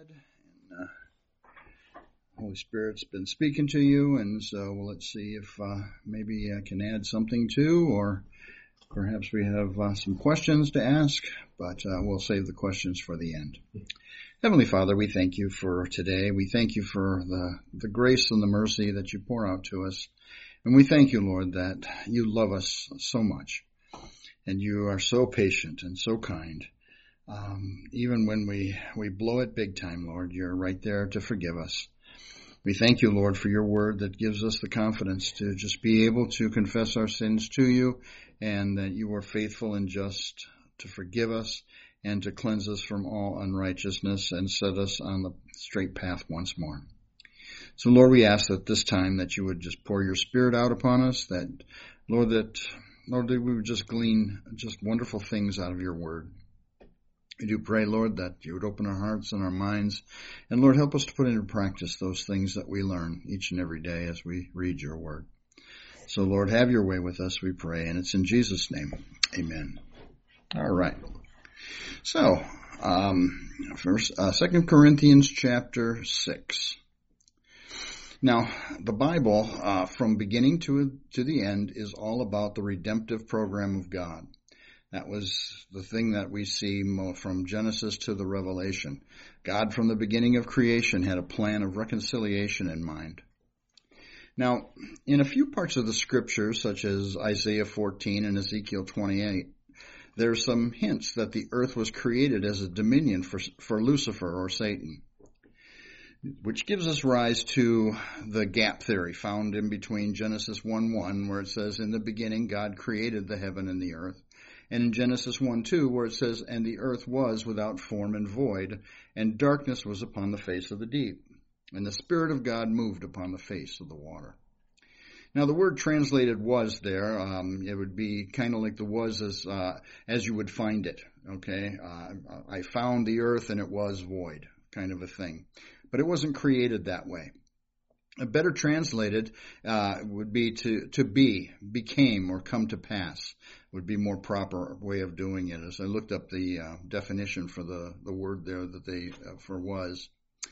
and Holy Spirit's been speaking to you, and so let's see if maybe I can add something to, or perhaps we have some questions to ask, but we'll save the questions for the end. Heavenly Father, we thank you for today. We thank you for the grace and the mercy that you pour out to us. And we thank you, Lord, that you love us so much. And you are so patient and so kind. Even when we blow it big time, Lord, you're right there to forgive us. We thank you, Lord, for your word that gives us the confidence to just be able to confess our sins to you, and that you are faithful and just to forgive us and to cleanse us from all unrighteousness and set us on the straight path once more. So, Lord, we ask that this time that you would just pour your Spirit out upon us, that we would just glean just wonderful things out of your word. We do pray, Lord, that you would open our hearts and our minds, and Lord, help us to put into practice those things that we learn each and every day as we read your word. So, Lord, have your way with us, we pray, and it's in Jesus' name. Amen. All right. So, first, 2 Corinthians chapter 6. Now, the Bible, from beginning to the end, is all about the redemptive program of God. That was the thing that we see from Genesis to the Revelation. God, from the beginning of creation, had a plan of reconciliation in mind. Now, in a few parts of the scriptures, such as Isaiah 14 and Ezekiel 28, there are some hints that the earth was created as a dominion for Lucifer or Satan, which gives us rise to the gap theory found in between Genesis 1:1, where it says, "In the beginning God created the heaven and the earth," and in Genesis 1:2, where it says, "And the earth was without form and void, and darkness was upon the face of the deep, and the Spirit of God moved upon the face of the water." Now, the word translated "was" there, it would be kind of like the "was" as you would find it, okay? I found the earth and it was void, kind of a thing. But it wasn't created that way. A better translated would be to be, became, or come to pass, would be more proper way of doing it. As I looked up the definition for the word there that they for "was."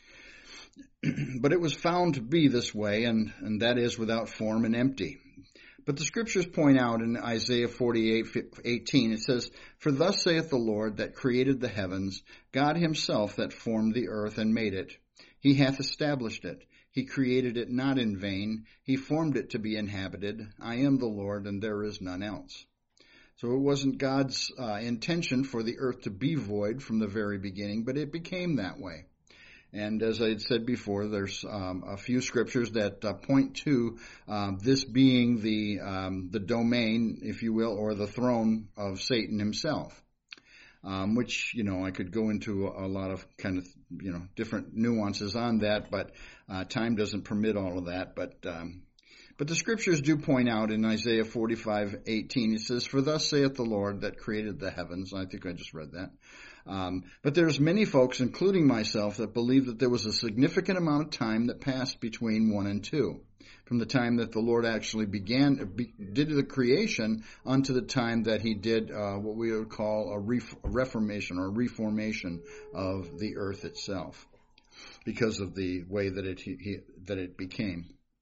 But it was found to be this way, and that is without form and empty. But the scriptures point out in Isaiah 48:18, it says, "For thus saith the Lord that created the heavens, God himself that formed the earth and made it. He hath established it. He created it not in vain. He formed it to be inhabited. I am the Lord, and there is none else." So it wasn't God's intention for the earth to be void from the very beginning, but it became that way. And as I had said before, there's a few scriptures that point to this being the domain, if you will, or the throne of Satan himself. Which, I could go into a lot of kind of, different nuances on that, but time doesn't permit all of that. But the scriptures do point out in Isaiah 45:18, it says, "For thus saith the Lord that created the heavens." I think I just read that. But there's many folks, including myself, that believe that there was a significant amount of time that passed between 1 and 2. From the time that the Lord actually did the creation unto the time that he did what we would call a reformation or reformation of the earth itself, because of the way that it became.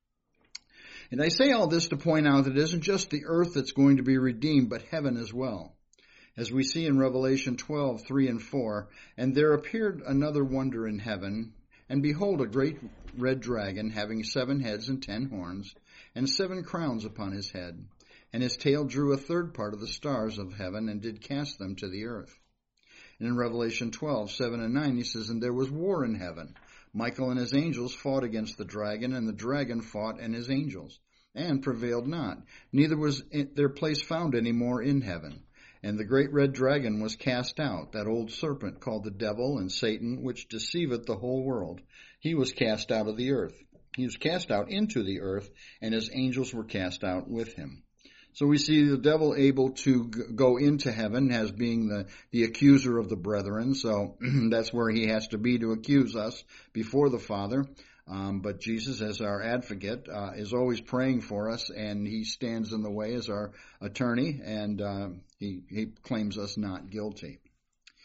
And I say all this to point out that it isn't just the earth that's going to be redeemed, but heaven as well. As we see in Revelation 12:3 and 4, "And there appeared another wonder in heaven, and behold, a great red dragon, having 7 heads and 10 horns, and 7 crowns upon his head. And his tail drew a third part of the stars of heaven, and did cast them to the earth." And in Revelation 12:7 and 9, he says, "And there was war in heaven. Michael and his angels fought against the dragon, and the dragon fought and his angels, and prevailed not. Neither was their place found any more in heaven. And the great red dragon was cast out, that old serpent called the devil and Satan, which deceiveth the whole world. He was cast out of the earth. He was cast out into the earth, and his angels were cast out with him." So we see the devil able to go into heaven as being the accuser of the brethren. So that's where he has to be to accuse us before the Father. But Jesus, as our advocate, is always praying for us, and he stands in the way as our attorney, and he claims us not guilty.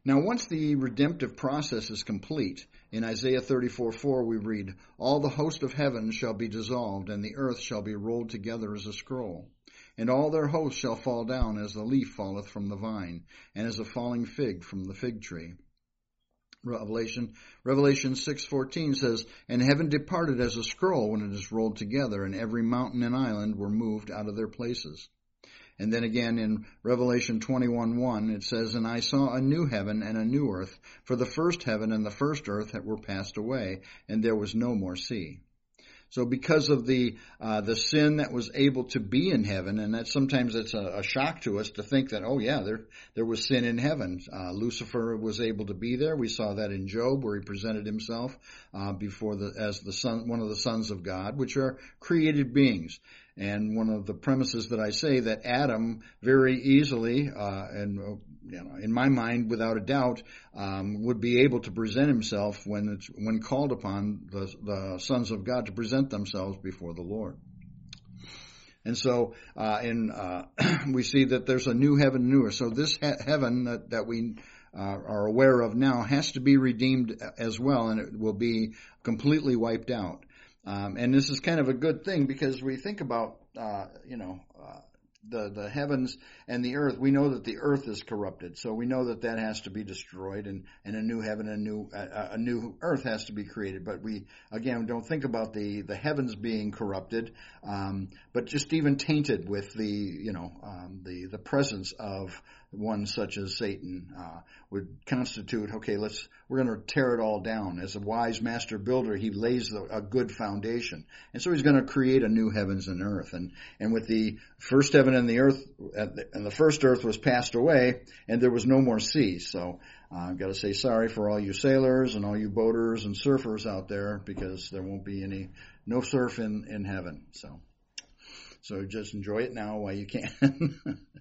Now, once the redemptive process is complete, in Isaiah 34:4 we read, "All the host of heaven shall be dissolved, and the earth shall be rolled together as a scroll. And all their hosts shall fall down as the leaf falleth from the vine, and as a falling fig from the fig tree." Revelation 6:14 says, "And heaven departed as a scroll when it is rolled together, and every mountain and island were moved out of their places." And then again in Revelation 21:1 it says, "And I saw a new heaven and a new earth, for the first heaven and the first earth were passed away, and there was no more sea." So because of the sin that was able to be in heaven, and that sometimes it's a shock to us to think that, oh yeah, there was sin in heaven. Lucifer was able to be there. We saw that in Job, where he presented himself as the son, one of the sons of God, which are created beings. And one of the premises that I say that Adam very easily, in my mind, without a doubt, would be able to present himself when called upon the sons of God to present themselves before the Lord. And so, we see that there's a new heaven and new earth. So this heaven that we are aware of now has to be redeemed as well, and it will be completely wiped out. And this is kind of a good thing, because we think about, the heavens and the earth. We know that the earth is corrupted, so we know that has to be destroyed, and a new heaven and a new earth has to be created. But we, again, don't think about the heavens being corrupted, but just even tainted with the presence of one such as Satan would constitute. Okay, we're going to tear it all down. As a wise master builder, he lays a good foundation, and so he's going to create a new heavens and earth. And with the first heaven and the earth, and the first earth was passed away, and there was no more sea. So I've got to say sorry for all you sailors and all you boaters and surfers out there, because there won't be no surf in heaven. So just enjoy it now while you can.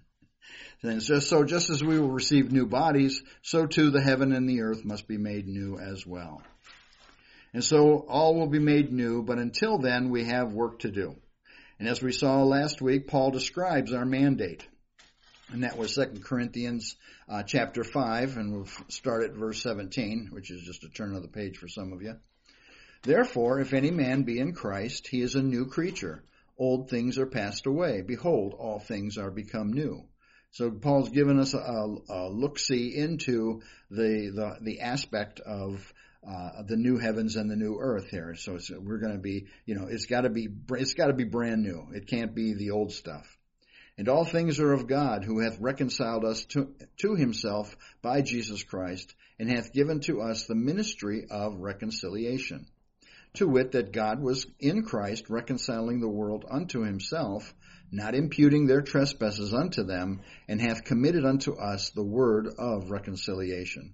And just as we will receive new bodies, so too the heaven and the earth must be made new as well. And so all will be made new, but until then we have work to do. And as we saw last week, Paul describes our mandate. And that was 2 Corinthians chapter 5, and we'll start at verse 17, which is just a turn of the page for some of you. "Therefore, if any man be in Christ, he is a new creature. Old things are passed away. Behold, all things are become new." So Paul's given us a look-see into the aspect of the new heavens and the new earth here. So we're going to be, it's got to be brand new. It can't be the old stuff. "And all things are of God, who hath reconciled us to himself by Jesus Christ, and hath given to us the ministry of reconciliation. To wit, that God was in Christ reconciling the world unto himself, not imputing their trespasses unto them, and hath committed unto us the word of reconciliation.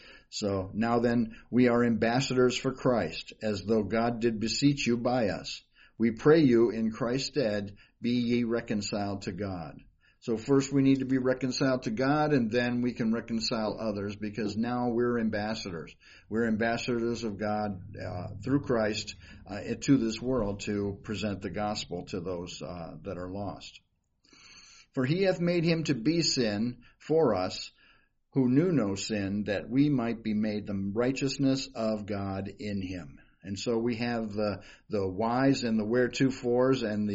So now then, we are ambassadors for Christ, as though God did beseech you by us. We pray you in Christ's stead, be ye reconciled to God." So first we need to be reconciled to God, and then we can reconcile others, because now we're ambassadors. We're ambassadors of God through Christ to this world to present the gospel to those that are lost. "For he hath made him to be sin for us, who knew no sin, that we might be made the righteousness of God in him." And so we have the whys and the wheretofores and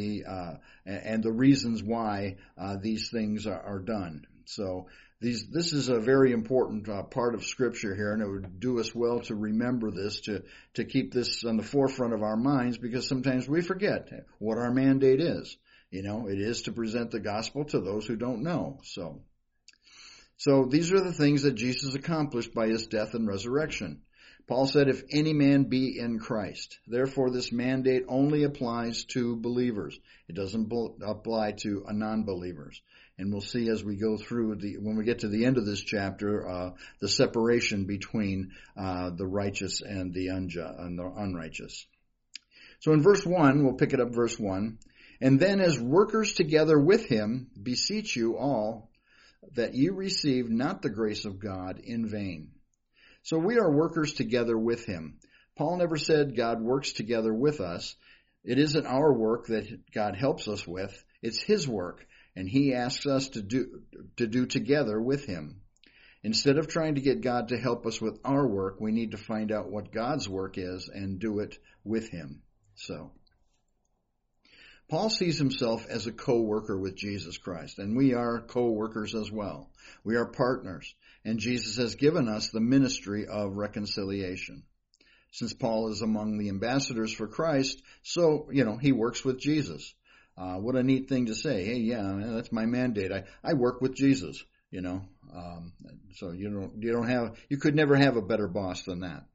the reasons why these things are done. So this is a very important part of Scripture here, and it would do us well to remember this, to keep this on the forefront of our minds, because sometimes we forget what our mandate is. It is to present the gospel to those who don't know. So these are the things that Jesus accomplished by his death and resurrection. Paul said, "If any man be in Christ." Therefore, this mandate only applies to believers. It doesn't apply to non-believers. And we'll see as we go through when we get to the end of this chapter, the separation between the righteous and the unrighteous. So in verse 1, we'll pick it up verse 1. "And then as workers together with him, beseech you all that ye receive not the grace of God in vain." So we are workers together with him. Paul never said God works together with us. It isn't our work that God helps us with. It's his work, and he asks us to do together with him. Instead of trying to get God to help us with our work, we need to find out what God's work is and do it with him. So, Paul sees himself as a co-worker with Jesus Christ, and we are co-workers as well. We are partners, and Jesus has given us the ministry of reconciliation. Since Paul is among the ambassadors for Christ, so, he works with Jesus. What a neat thing to say. Hey, yeah, that's my mandate. I work with Jesus, so you could never have a better boss than that.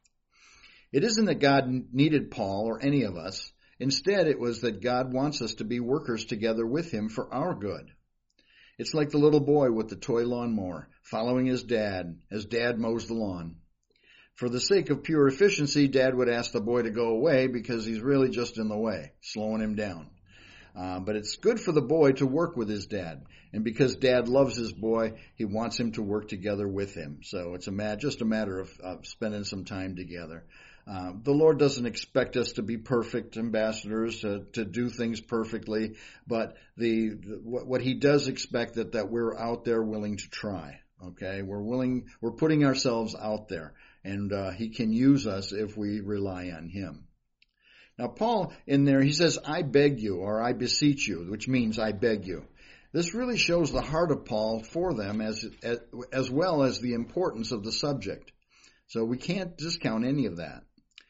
It isn't that God needed Paul or any of us. Instead, it was that God wants us to be workers together with him for our good. It's like the little boy with the toy lawnmower, following his dad as dad mows the lawn. For the sake of pure efficiency, Dad would ask the boy to go away because he's really just in the way, slowing him down. But it's good for the boy to work with his dad. And because Dad loves his boy, he wants him to work together with him. So it's just a matter of spending some time together. The Lord doesn't expect us to be perfect ambassadors, to do things perfectly, but what he does expect that we're out there willing to try. Okay, we're putting ourselves out there, and he can use us if we rely on him. Now, Paul in there, he says, I beg you, or I beseech you, which means I beg you. This really shows the heart of Paul for them as well as the importance of the subject. So we can't discount any of that.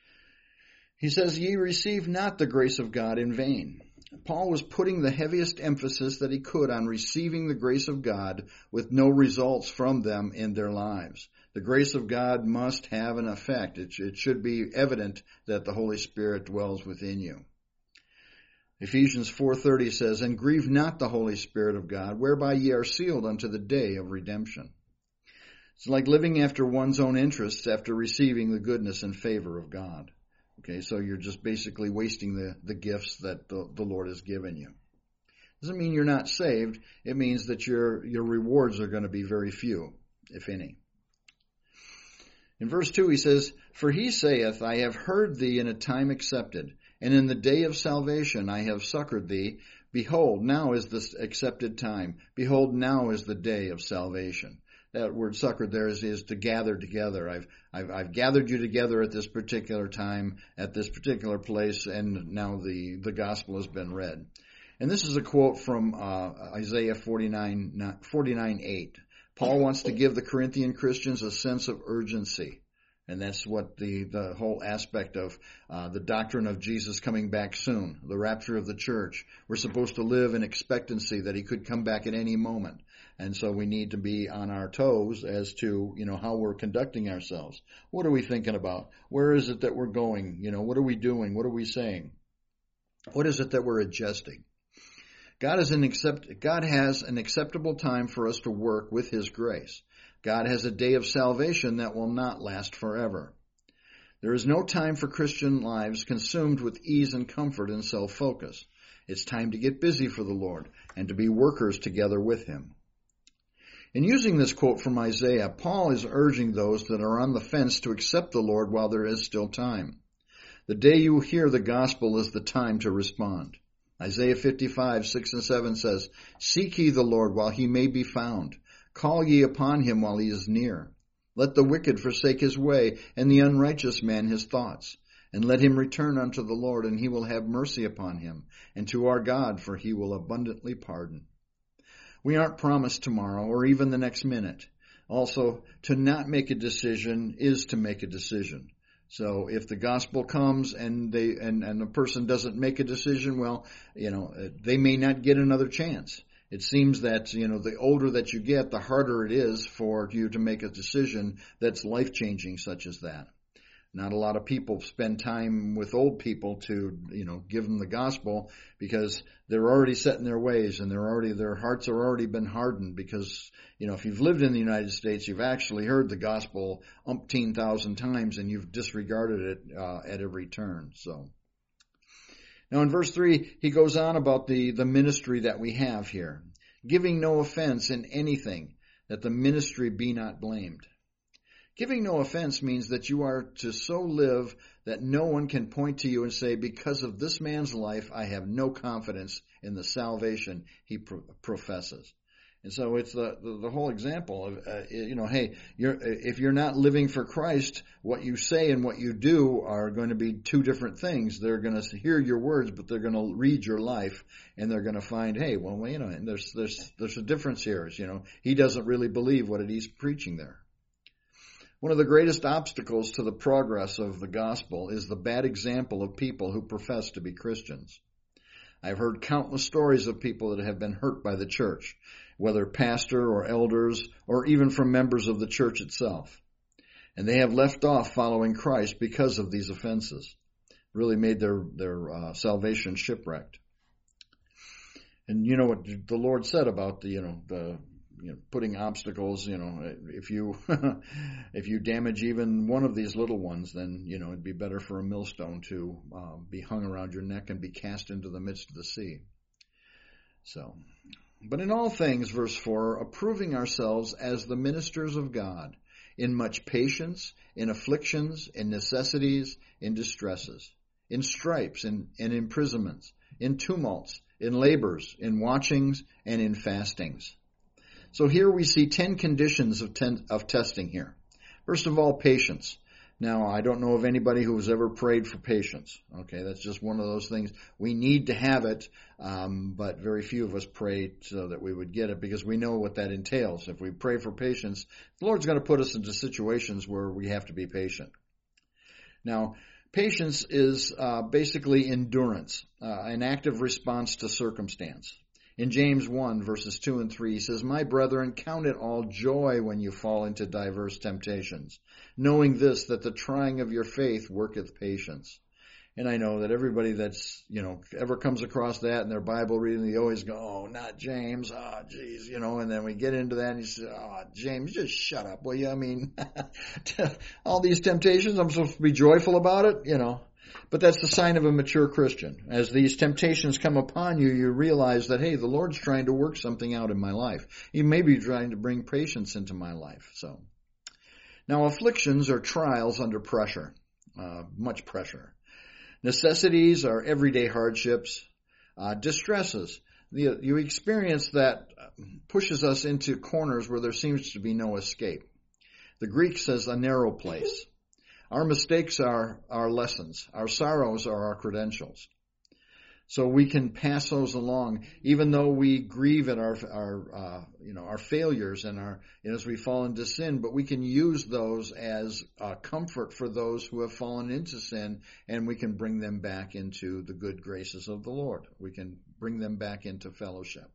He says, ye receive not the grace of God in vain. Paul was putting the heaviest emphasis that he could on receiving the grace of God with no results from them in their lives. The grace of God must have an effect. It should be evident that the Holy Spirit dwells within you. Ephesians 4:30 says, and grieve not the Holy Spirit of God, whereby ye are sealed unto the day of redemption. It's like living after one's own interests after receiving the goodness and favor of God. Okay, so you're just basically wasting the gifts that the Lord has given you. Doesn't mean you're not saved. It means that your rewards are going to be very few, if any. In verse 2 he says, for he saith, I have heard thee in a time accepted, and in the day of salvation I have succored thee. Behold, now is the accepted time. Behold, now is the day of salvation. That word succored there is to gather together. I've gathered you together at this particular time, at this particular place, and now the gospel has been read. And this is a quote from Isaiah 49:8. Paul wants to give the Corinthian Christians a sense of urgency. And that's what the whole aspect of the doctrine of Jesus coming back soon, the rapture of the church. We're supposed to live in expectancy that he could come back at any moment. And so we need to be on our toes as to, how we're conducting ourselves. What are we thinking about? Where is it that we're going? What are we doing? What are we saying? What is it that we're adjusting? God has an acceptable time for us to work with his grace. God has a day of salvation that will not last forever. There is no time for Christian lives consumed with ease and comfort and self-focus. It's time to get busy for the Lord and to be workers together with him. In using this quote from Isaiah, Paul is urging those that are on the fence to accept the Lord while there is still time. The day you hear the gospel is the time to respond. Isaiah 55:6-7 says, seek ye the Lord while he may be found. Call ye upon him while he is near. Let the wicked forsake his way, and the unrighteous man his thoughts. And let him return unto the Lord, and he will have mercy upon him, and to our God, for he will abundantly pardon. We aren't promised tomorrow or even the next minute. Also, to not make a decision is to make a decision. So if the gospel comes and the person doesn't make a decision, well, they may not get another chance. It seems that, the older that you get, the harder it is for you to make a decision that's life-changing such as that. Not a lot of people spend time with old people to, give them the gospel because they're already set in their ways and their hearts are already been hardened because, if you've lived in the United States, you've actually heard the gospel umpteen thousand times and you've disregarded it at every turn. So now in verse 3, he goes on about the ministry that we have here, giving no offense in anything, that the ministry be not blamed. Giving no offense means that you are to so live that no one can point to you and say, because of this man's life, I have no confidence in the salvation he professes. And so it's the whole example of, hey, if you're not living for Christ, what you say and what you do are going to be two different things. They're going to hear your words, but they're going to read your life, and they're going to find, hey, well, and there's a difference here. He doesn't really believe what he's preaching there. One of the greatest obstacles to the progress of the gospel is the bad example of people who profess to be Christians. I've heard countless stories of people that have been hurt by the church, whether pastor or elders, or even from members of the church itself. And they have left off following Christ because of these offenses. Really made their salvation shipwrecked. And you know what the Lord said about the putting obstacles. If you if you damage even one of these little ones, then it'd be better for a millstone to be hung around your neck and be cast into the midst of the sea. So, but in all things, verse 4, approving ourselves as the ministers of God, in much patience, in afflictions, in necessities, in distresses, in stripes, in imprisonments, in tumults, in labors, in watchings, and in fastings. So here we see 10 conditions of testing here. First of all, patience. Now, I don't know of anybody who has ever prayed for patience. Okay, that's just one of those things. We need to have it, but very few of us pray so that we would get it, because we know what that entails. If we pray for patience, the Lord's going to put us into situations where we have to be patient. Now, patience is basically endurance, an active response to circumstance. In James 1, verses 2 and 3, he says, "My brethren, count it all joy when you fall into diverse temptations, knowing this, that the trying of your faith worketh patience." And I know that everybody that's, ever comes across that in their Bible reading, they always go, "Oh, not James, oh, geez," and then we get into that and you say, "Oh, James, just shut up, will you? I mean, all these temptations, I'm supposed to be joyful about it, But that's the sign of a mature Christian. As these temptations come upon you, you realize that, hey, the Lord's trying to work something out in my life. He may be trying to bring patience into my life. So, now afflictions are trials under pressure, much pressure. Necessities are everyday hardships. Distresses, you experience that pushes us into corners where there seems to be no escape. The Greek says a narrow place. Our mistakes are our lessons. Our sorrows are our credentials. So we can pass those along, even though we grieve at our failures and as we fall into sin. But we can use those as comfort for those who have fallen into sin, and we can bring them back into the good graces of the Lord. We can bring them back into fellowship.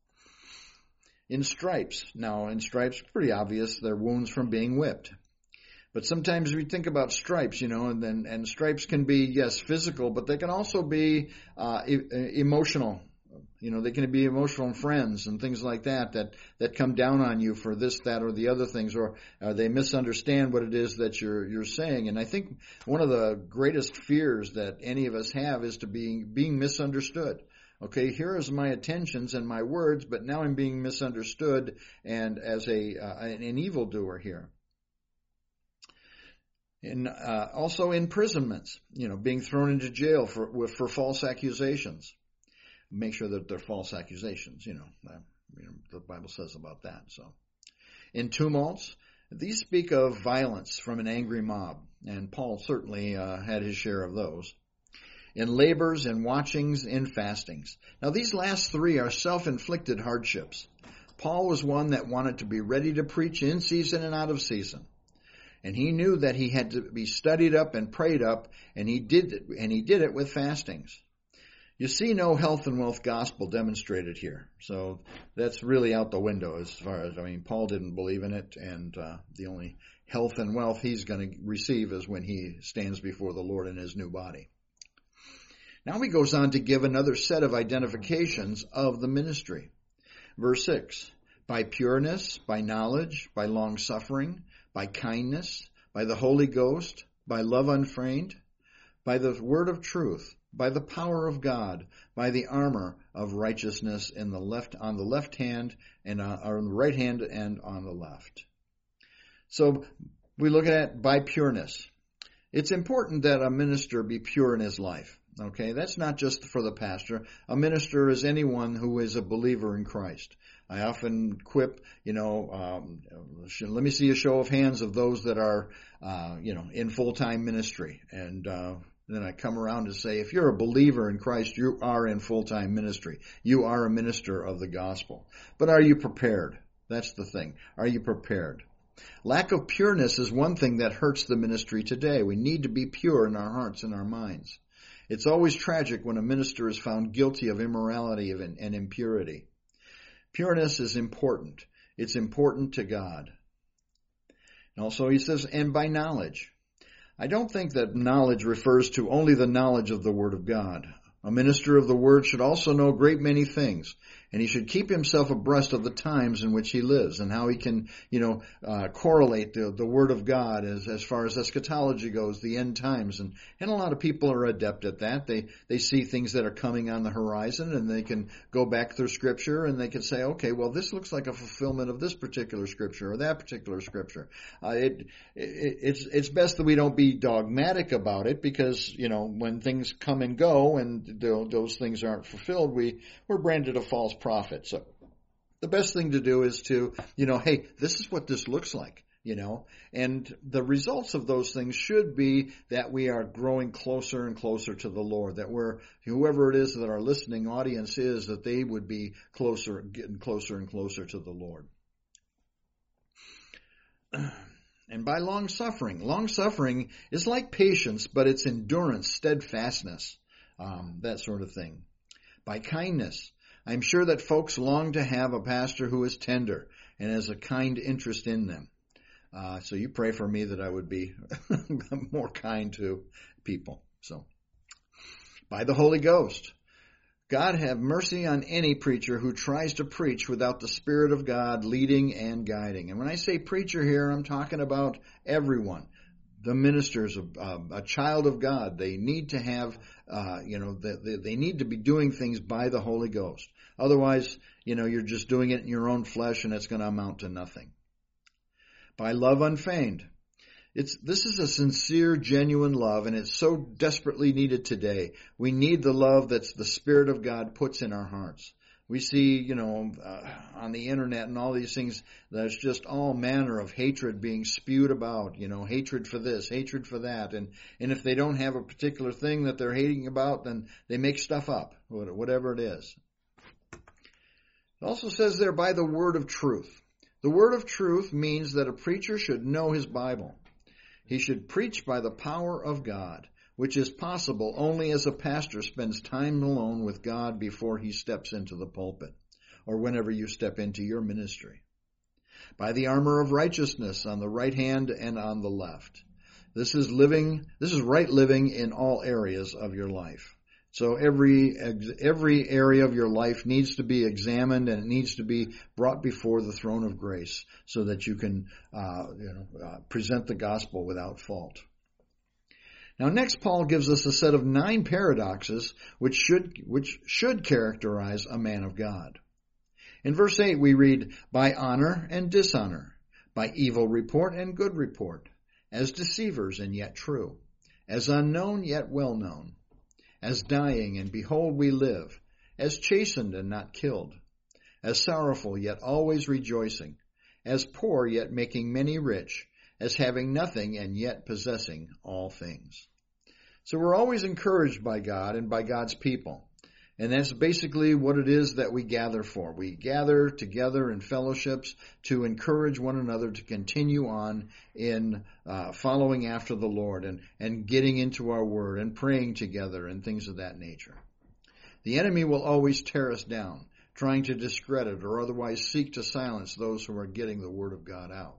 In stripes, pretty obvious. They're wounds from being whipped. But sometimes we think about stripes, and stripes can be, yes, physical, but they can also be emotional. They can be emotional friends and things like that come down on you for this, that, or the other things, or they misunderstand what it is that you're saying. And I think one of the greatest fears that any of us have is to being misunderstood. Okay, here is my intentions and my words, but now I'm being misunderstood and as an evildoer here. And also imprisonments, being thrown into jail for false accusations. Make sure that they're false accusations, the Bible says about that. So, in tumults, these speak of violence from an angry mob, and Paul certainly had his share of those. In labors, in watchings, in fastings. Now, these last three are self-inflicted hardships. Paul was one that wanted to be ready to preach in season and out of season. And he knew that he had to be studied up and prayed up, and he did it with fastings. You see no health and wealth gospel demonstrated here. So that's really out the window as far as, Paul didn't believe in it, and the only health and wealth he's going to receive is when he stands before the Lord in his new body. Now he goes on to give another set of identifications of the ministry. Verse 6, by pureness, by knowledge, by long-suffering, by kindness, by the Holy Ghost, by love unfeigned, by the word of truth, by the power of God, by the armor of righteousness on the left hand and on the right hand and on the left. So we look at by pureness. It's important that a minister be pure in his life. Okay, that's not just for the pastor. A minister is anyone who is a believer in Christ. I often quip, let me see a show of hands of those that are, in full-time ministry. And then I come around to say, if you're a believer in Christ, you are in full-time ministry. You are a minister of the gospel. But are you prepared? That's the thing. Are you prepared? Lack of pureness is one thing that hurts the ministry today. We need to be pure in our hearts and our minds. It's always tragic when a minister is found guilty of immorality and impurity. Pureness is important. It's important to God. And also he says, and by knowledge. I don't think that knowledge refers to only the knowledge of the Word of God. A minister of the Word should also know a great many things, and he should keep himself abreast of the times in which he lives and how he can, correlate the Word of God as far as eschatology goes, the end times. And a lot of people are adept at that. They see things that are coming on the horizon, and they can go back through Scripture, and they can say, okay, well, this looks like a fulfillment of this particular Scripture or that particular Scripture. It's best that we don't be dogmatic about it, because, when things come and go and those things aren't fulfilled, we're branded a false prophet. So the best thing to do is to, hey, this is what this looks like, and the results of those things should be that we are growing closer and closer to the Lord, that whoever it is that our listening audience is, that they would be getting closer and closer to the Lord. And by long suffering is like patience, but it's endurance, steadfastness, that sort of thing. By kindness, I'm sure that folks long to have a pastor who is tender and has a kind interest in them. So you pray for me that I would be more kind to people. So, by the Holy Ghost, God have mercy on any preacher who tries to preach without the Spirit of God leading and guiding. And when I say preacher here, I'm talking about everyone. The ministers, a child of God, they need to have, they need to be doing things by the Holy Ghost. Otherwise, you're just doing it in your own flesh, and it's going to amount to nothing. By love unfeigned. This is a sincere, genuine love, and it's so desperately needed today. We need the love that the Spirit of God puts in our hearts. We see, on the internet and all these things, there's just all manner of hatred being spewed about, hatred for this, hatred for that. And if they don't have a particular thing that they're hating about, then they make stuff up, whatever it is. It also says there, by the word of truth. The word of truth means that a preacher should know his Bible. He should preach by the power of God, which is possible only as a pastor spends time alone with God before he steps into the pulpit, or whenever you step into your ministry. By the armor of righteousness on the right hand and on the left. This is right living in all areas of your life. So every area of your life needs to be examined, and it needs to be brought before the throne of grace so that you can present the gospel without fault. Now next, Paul gives us a set of 9 paradoxes which should characterize a man of God. In verse 8 we read, by honor and dishonor, by evil report and good report, as deceivers and yet true, as unknown yet well known, as dying and behold we live, as chastened and not killed, as sorrowful yet always rejoicing, as poor yet making many rich, as having nothing and yet possessing all things. So we're always encouraged by God and by God's people. And that's basically what it is that we gather for. We gather together in fellowships to encourage one another to continue on in following after the Lord and getting into our word and praying together and things of that nature. The enemy will always tear us down, trying to discredit or otherwise seek to silence those who are getting the word of God out.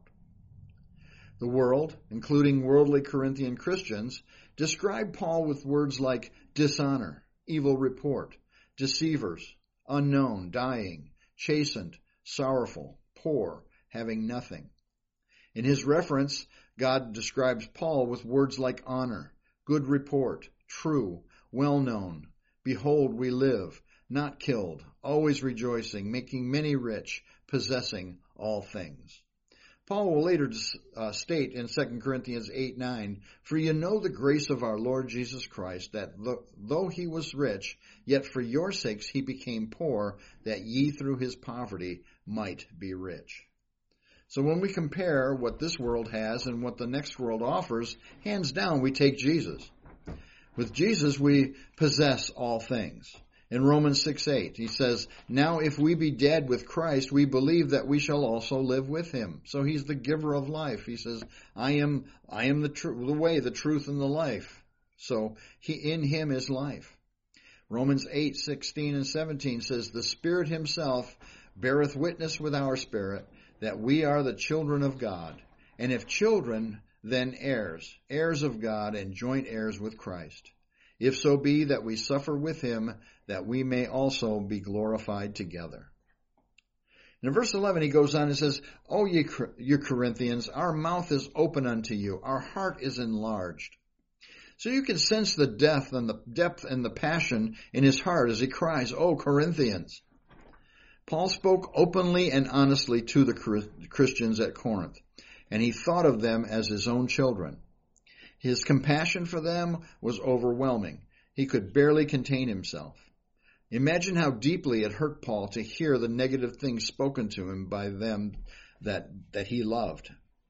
The world, including worldly Corinthian Christians, describe Paul with words like dishonor, evil report, deceivers, unknown, dying, chastened, sorrowful, poor, having nothing. In his reference, God describes Paul with words like honor, good report, true, well known, behold we live, not killed, always rejoicing, making many rich, possessing all things. Paul will later state in 2 Corinthians 8:9, "For you know the grace of our Lord Jesus Christ, that though he was rich, yet for your sakes he became poor, that ye through his poverty might be rich." So when we compare what this world has and what the next world offers, hands down we take Jesus. With Jesus we possess all things. In Romans 6:8, he says, "Now if we be dead with Christ, we believe that we shall also live with him." So he's the giver of life. He says, I am the way, the truth, and the life. So in him is life. Romans 8:16 and 17 says, "The Spirit himself beareth witness with our spirit that we are the children of God. And if children, then heirs, heirs of God and joint heirs with Christ. If so be that we suffer with him, that we may also be glorified together." And in verse 11 he goes on and says, "O ye Corinthians, our mouth is open unto you, our heart is enlarged." So you can sense the depth and the passion in his heart as he cries, "O Corinthians." Paul spoke openly and honestly to the Christians at Corinth, and he thought of them as his own children. His compassion for them was overwhelming. He could barely contain himself. Imagine how deeply it hurt Paul to hear the negative things spoken to him by them that he loved.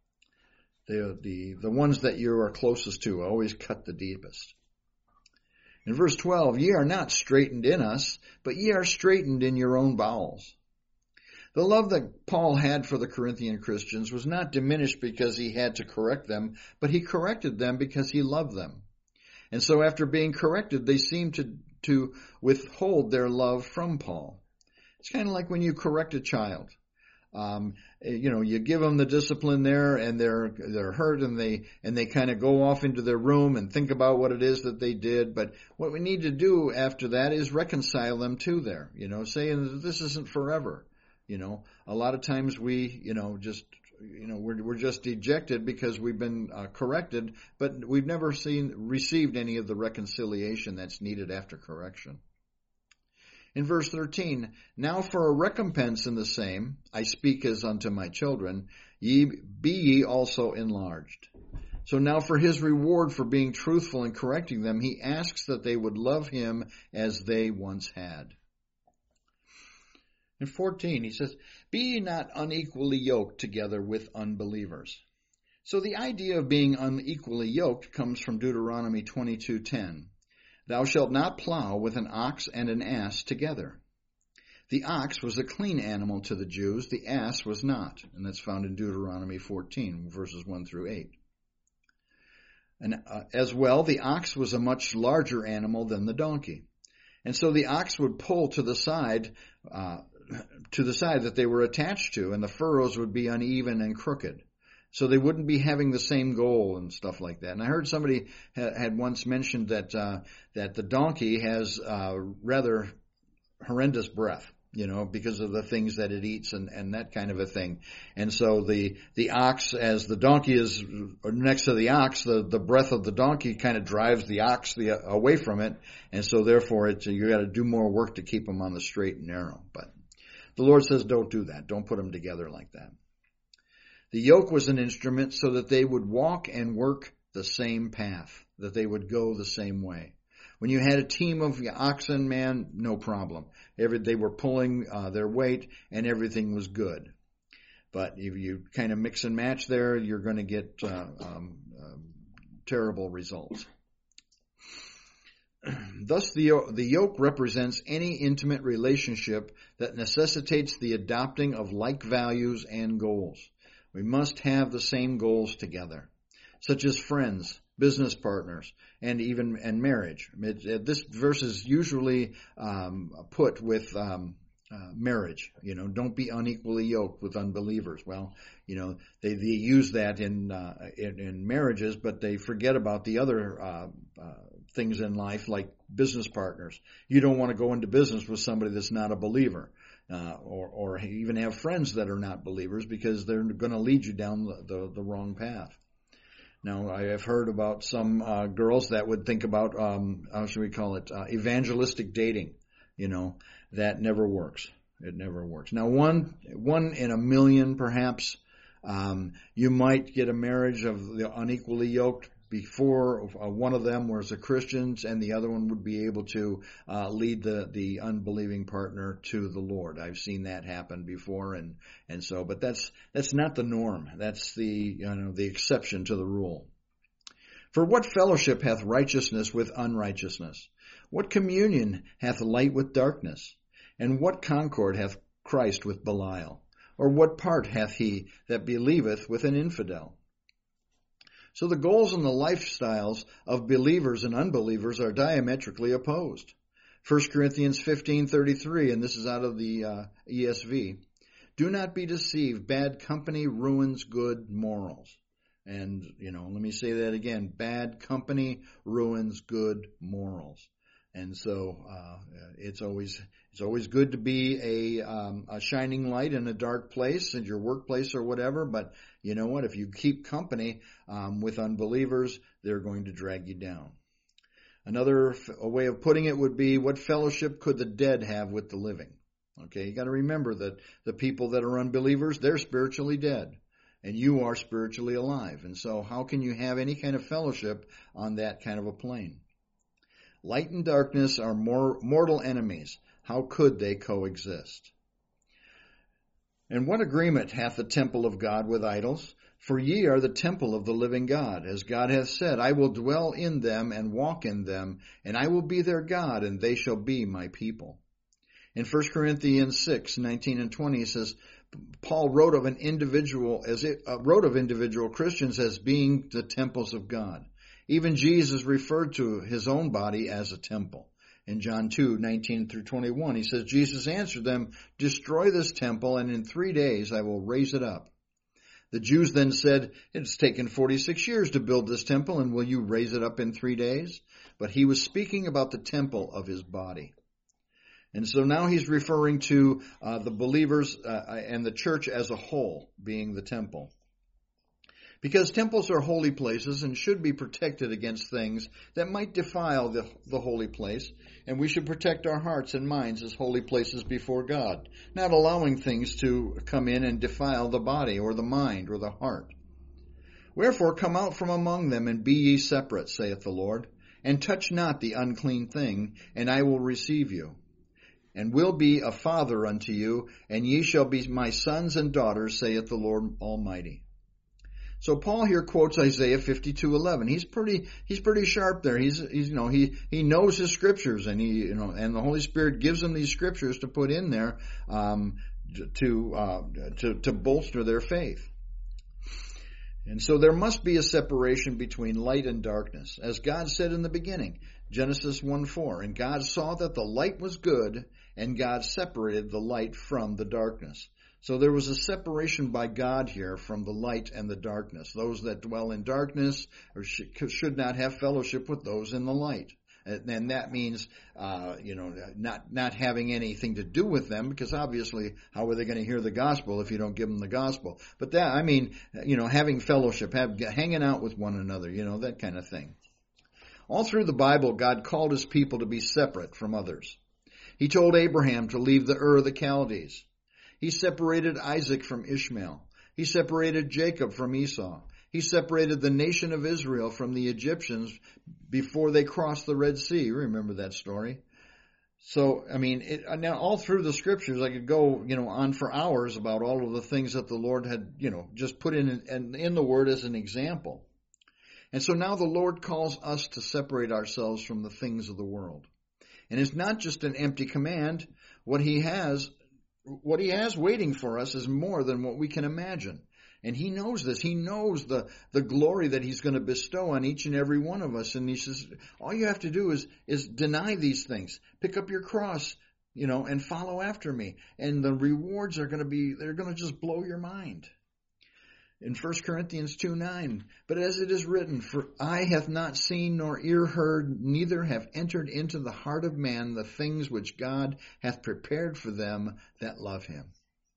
The ones that you are closest to always cut the deepest. In verse 12, "Ye are not straitened in us, but ye are straitened in your own bowels." The love that Paul had for the Corinthian Christians was not diminished because he had to correct them, but he corrected them because he loved them. And so after being corrected, they seemed to withhold their love from Paul. It's kind of like when you correct a child. You give them the discipline there, and they're hurt, and they kind of go off into their room and think about what it is that they did. But what we need to do after that is reconcile them to there. Saying that this isn't forever. A lot of times we're just dejected because we've been corrected, but we've never received any of the reconciliation that's needed after correction. In verse 13, "Now for a recompense in the same, I speak as unto my children, be ye also enlarged." So now for his reward for being truthful and correcting them, he asks that they would love him as they once had. In 14, he says, "Be ye not unequally yoked together with unbelievers." So the idea of being unequally yoked comes from Deuteronomy 22:10. "Thou shalt not plow with an ox and an ass together." The ox was a clean animal to the Jews, the ass was not. And that's found in Deuteronomy 14, verses 1 through 8. And as well, the ox was a much larger animal than the donkey. And so the ox would pull to the side that they were attached to, and the furrows would be uneven and crooked. So they wouldn't be having the same goal and stuff like that. And I heard somebody had once mentioned that the donkey has rather horrendous breath, because of the things that it eats and that kind of a thing. And so the ox, as the donkey is next to the ox, the breath of the donkey kind of drives the ox away from it. And so therefore you got to do more work to keep them on the straight and narrow. But the Lord says don't do that. Don't put them together like that. The yoke was an instrument so that they would walk and work the same path, that they would go the same way. When you had a team of oxen, man, no problem. They were pulling their weight and everything was good. But if you kind of mix and match there, you're going to get terrible results. Thus, the yoke represents any intimate relationship that necessitates the adopting of like values and goals. We must have the same goals together, such as friends, business partners, and marriage. This verse is usually put with marriage. Don't be unequally yoked with unbelievers. Well, they use that in marriages, but they forget about the other things in life, like business partners. You don't want to go into business with somebody that's not a believer. Or even have friends that are not believers, because they're going to lead you down the wrong path. Now, I have heard about some girls that would think about, how should we call it, evangelistic dating. That never works. It never works. Now, one in a million, perhaps, You might get a marriage of the unequally yoked before one of them was a Christian and the other one would be able to lead the unbelieving partner to the Lord. I've seen that happen before, and so, but that's not the norm. That's the exception to the rule. For what fellowship hath righteousness with unrighteousness? What communion hath light with darkness? And what concord hath Christ with Belial? Or what part hath he that believeth with an infidel? So the goals and the lifestyles of believers and unbelievers are diametrically opposed. 1 Corinthians 15:33, and this is out of the ESV. Do not be deceived. Bad company ruins good morals. And, let me say that again. Bad company ruins good morals. And so it's always good to be a shining light in a dark place, in your workplace or whatever. But you know what? If you keep company with unbelievers, they're going to drag you down. Another way of putting it would be, what fellowship could the dead have with the living? Okay, you got to remember that the people that are unbelievers, they're spiritually dead, and you are spiritually alive. And so how can you have any kind of fellowship on that kind of a plane? Light and darkness are mortal enemies. How could they coexist? And what agreement hath the temple of God with idols? For ye are the temple of the living God. As God hath said, I will dwell in them and walk in them, and I will be their God, and they shall be my people. In 1 Corinthians 6:19 and 20, it says, Paul wrote of individual Christians as being the temples of God. Even Jesus referred to his own body as a temple. In John 2:19 through 21, he says, Jesus answered them, destroy this temple, and in 3 days I will raise it up. The Jews then said, it's taken 46 years to build this temple, and will you raise it up in 3 days? But he was speaking about the temple of his body. And so now he's referring to the believers and the church as a whole being the temple. Because temples are holy places and should be protected against things that might defile the holy place, and we should protect our hearts and minds as holy places before God, not allowing things to come in and defile the body or the mind or the heart. Wherefore come out from among them and be ye separate, saith the Lord, and touch not the unclean thing, and I will receive you, and will be a father unto you, and ye shall be my sons and daughters, saith the Lord Almighty. So Paul here quotes Isaiah 52:11. He's pretty sharp there. He knows his scriptures, and and the Holy Spirit gives him these scriptures to put in there to bolster their faith. And so there must be a separation between light and darkness, as God said in the beginning, Genesis 1:4. And God saw that the light was good, and God separated the light from the darkness. So there was a separation by God here from the light and the darkness. Those that dwell in darkness should not have fellowship with those in the light. And that means, not having anything to do with them, because obviously how are they going to hear the gospel if you don't give them the gospel? But having fellowship, hanging out with one another, that kind of thing. All through the Bible, God called his people to be separate from others. He told Abraham to leave the Ur of the Chaldees. He separated Isaac from Ishmael. He separated Jacob from Esau. He separated the nation of Israel from the Egyptians before they crossed the Red Sea. Remember that story? So, now all through the scriptures, I could go, on for hours about all of the things that the Lord had, just put in the Word as an example. And so now the Lord calls us to separate ourselves from the things of the world. And it's not just an empty command. What he has waiting for us is more than what we can imagine. And he knows this. He knows the glory that he's going to bestow on each and every one of us. And he says, all you have to do is deny these things. Pick up your cross, and follow after me. And the rewards they're going to just blow your mind. In 1 Corinthians 2:9, but as it is written, for eye hath not seen nor ear heard, neither have entered into the heart of man the things which God hath prepared for them that love him.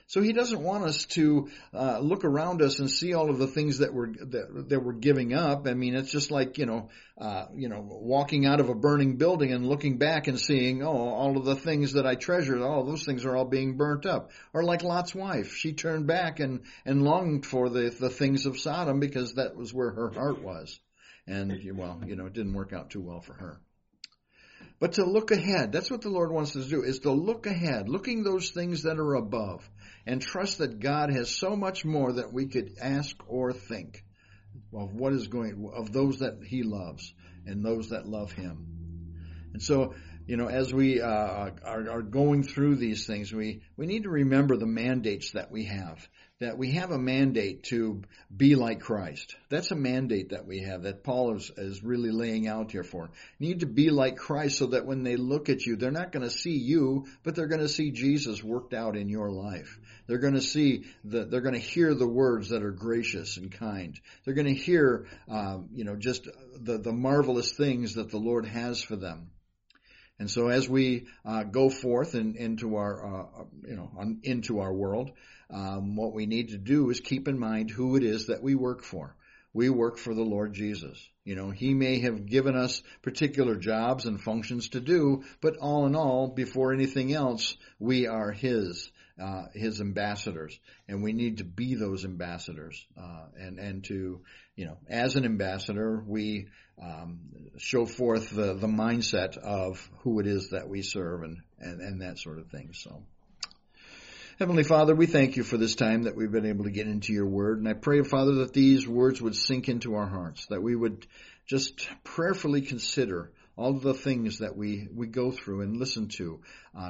So he doesn't want us to look around us and see all of the things that we're giving up. I mean, it's just like walking out of a burning building and looking back and seeing, all of the things that I treasured, those things are all being burnt up. Or like Lot's wife, she turned back and longed for the things of Sodom because that was where her heart was. And it didn't work out too well for her. But to look ahead, that's what the Lord wants us to do, is to look ahead, looking those things that are above, and trust that God has so much more that we could ask or think of those that he loves and those that love him. And so, as we are going through these things, we need to remember the mandates that we have a mandate to be like Christ. That's a mandate that we have, that Paul is really laying out here for. You need to be like Christ so that when they look at you, they're not going to see you, but they're going to see Jesus worked out in your life. They're going to they're going to hear the words that are gracious and kind. They're going to hear, just the marvelous things that the Lord has for them. And so as we go forth into our world, what we need to do is keep in mind who it is that we work for. We work for the Lord Jesus. He may have given us particular jobs and functions to do, but all in all, before anything else, we are His ambassadors, and we need to be those ambassadors. And to, as an ambassador, we show forth the mindset of who it is that we serve and that sort of thing. So, Heavenly Father, we thank you for this time that we've been able to get into your word. And I pray, Father, that these words would sink into our hearts, that we would just prayerfully consider all of the things that we go through and listen to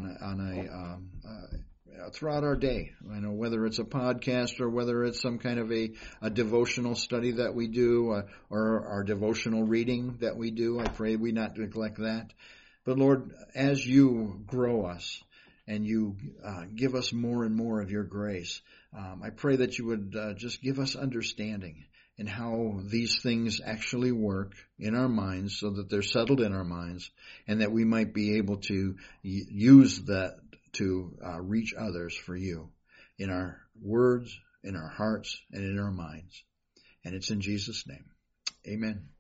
throughout our day. Whether it's a podcast or whether it's some kind of a devotional study that we do or our devotional reading that we do. I pray we not neglect that. But Lord, as you grow us, and you give us more and more of your grace, I pray that you would just give us understanding in how these things actually work in our minds so that they're settled in our minds and that we might be able to use that to reach others for you in our words, in our hearts, and in our minds. And it's in Jesus' name. Amen.